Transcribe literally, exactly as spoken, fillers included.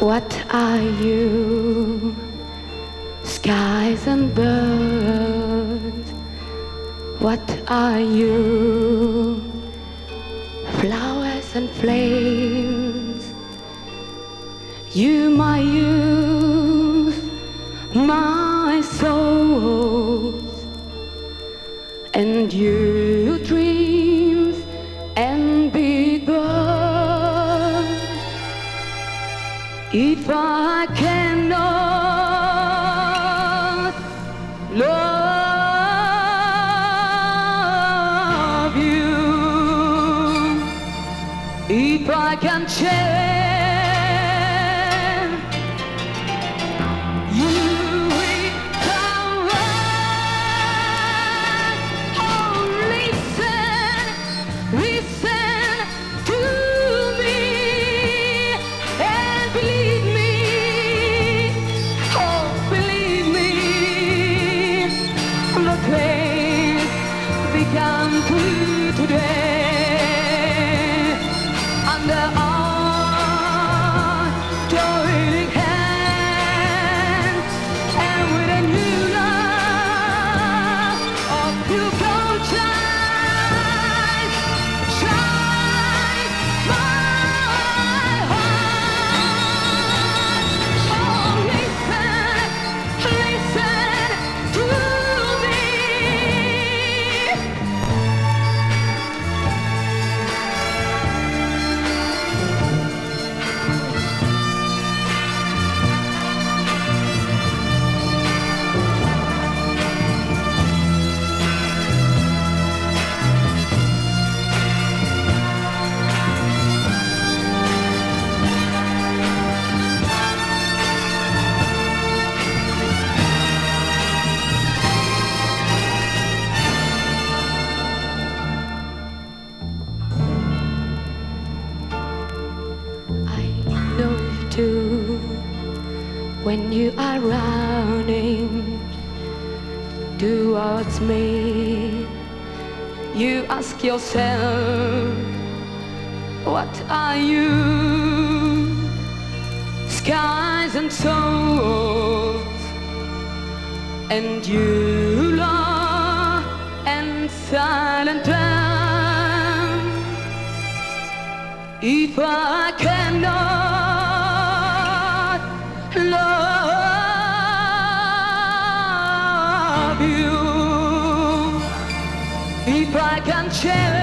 What are you? Skies and birds. What are you? Flowers and flames. You, my youth, my soul, and you, dreams and big birds. If I cannot love you, if I can change come to today under our joining hands, and with a new love of you come shine, shine my heart. Oh, listen, listen to me. When you are running towards me, you ask yourself, what are you? Skies and souls, and you love and silent drown. If I cannot love you, if I can change